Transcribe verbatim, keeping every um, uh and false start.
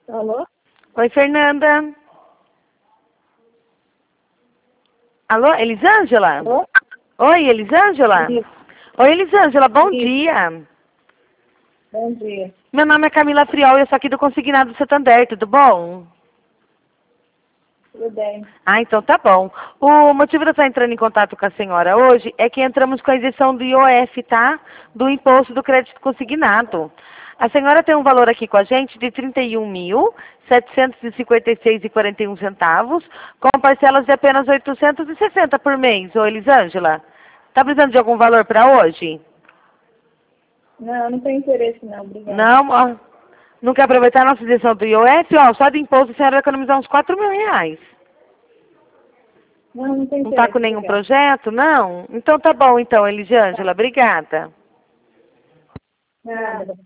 Alô? Oi, Fernanda. Alô, Elisângela? Alô? Oi, Elisângela? Isso. Oi, Elisângela, bom Isso. dia. Bom dia. Meu nome é Camila Friol e eu sou aqui do Consignado Santander, tudo bom? Tudo bem. Ah, então tá bom. O motivo de eu estar entrando em contato com a senhora hoje é que entramos com a isenção do I O F, tá? Do Imposto do Crédito Consignado. A senhora tem um valor aqui com a gente de trinta e um mil, setecentos e cinquenta e seis reais e quarenta e um centavos, com parcelas de apenas oitocentos e sessenta por mês. Ô, Elisângela, tá precisando de algum valor para hoje? Não, não tenho interesse não, obrigada. Não, ó. Não quer aproveitar a nossa isenção do I O F? Ó, só de imposto a senhora vai economizar uns quatro mil reais. Não, não tenho Não está interesse, com nenhum obrigada. projeto, não? Então tá bom, então, Elisângela. Obrigada. Nada.